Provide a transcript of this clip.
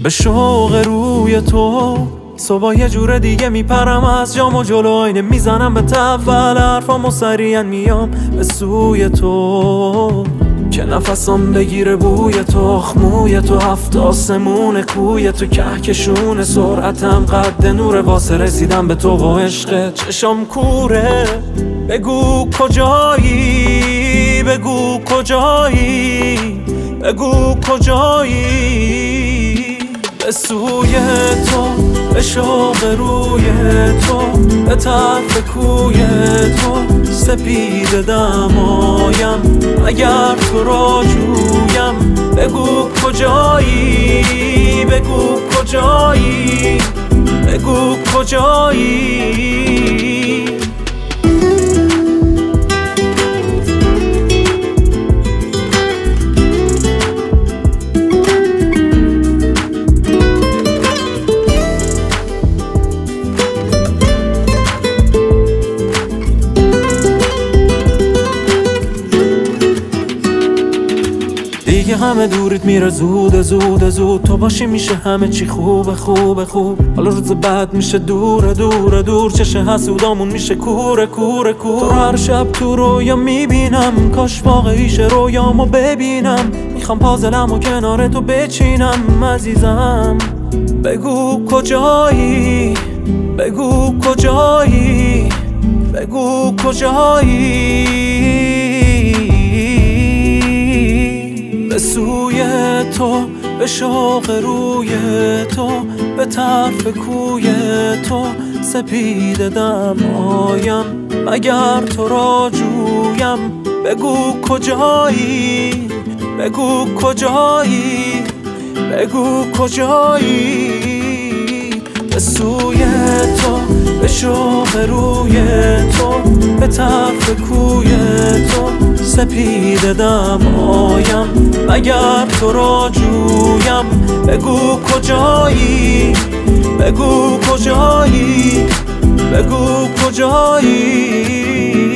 به شوق روی تو صبح یه جور دیگه میپرم از جام و جلو آینه میزنم به تول حرفامو سریعا میام به سوی تو که نفسم بگیره بوی تو خموی تو هفت آسمون کوی تو کهکشون سرعتم قد نور واسه رسیدم به تو و عشق چشم کوره بگو کجایی بگو کجایی بگو کجایی به سوی تو به شوق روی تو به طرف کوی تو سپید دمایم اگر تو را جویم بگو کجایی بگو کجایی بگو کجایی دیگه همه دوریت میره زود زود زود تو باشی میشه همه چی خوبه خوبه خوب حالا روز بعد میشه دوره دوره دور چشه حسودامون میشه کوره کوره کور تو هر شب تو رویا میبینم کاش واقعیش رویامو ببینم میخوام پازلمو کنار تو بچینم عزیزم بگو کجایی بگو کجایی بگو کجایی به سوی تو به شوق روی تو به طرف کوی تو سپید دمایم مگر تو را جویم بگو کجایی بگو کجایی بگو کجایی به سوی تو به شوق روی تو به طرف کوی تو سپید دمایم مگر تو را جویم بگو کجایی بگو کجایی بگو کجایی